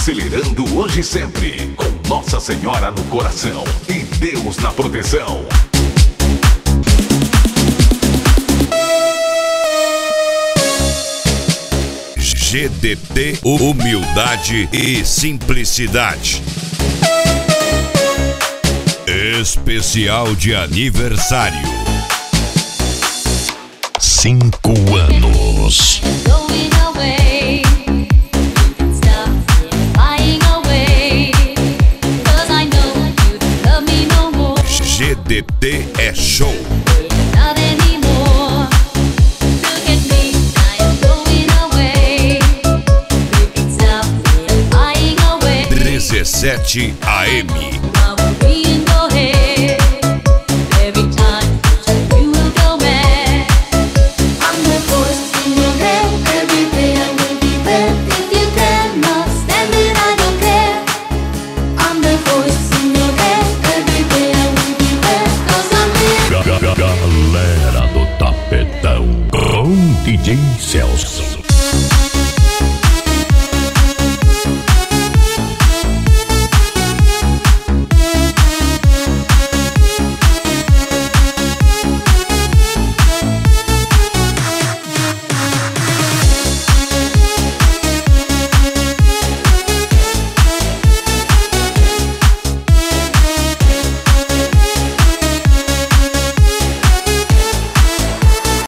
acelerando hoje e sempre, com Nossa Senhora no coração e Deus na proteção. GDT Humildade e Simplicidade. Especial de aniversário. 5 anos. GDT é show. 17 AM. Galera do Tapetão com DJ Celso.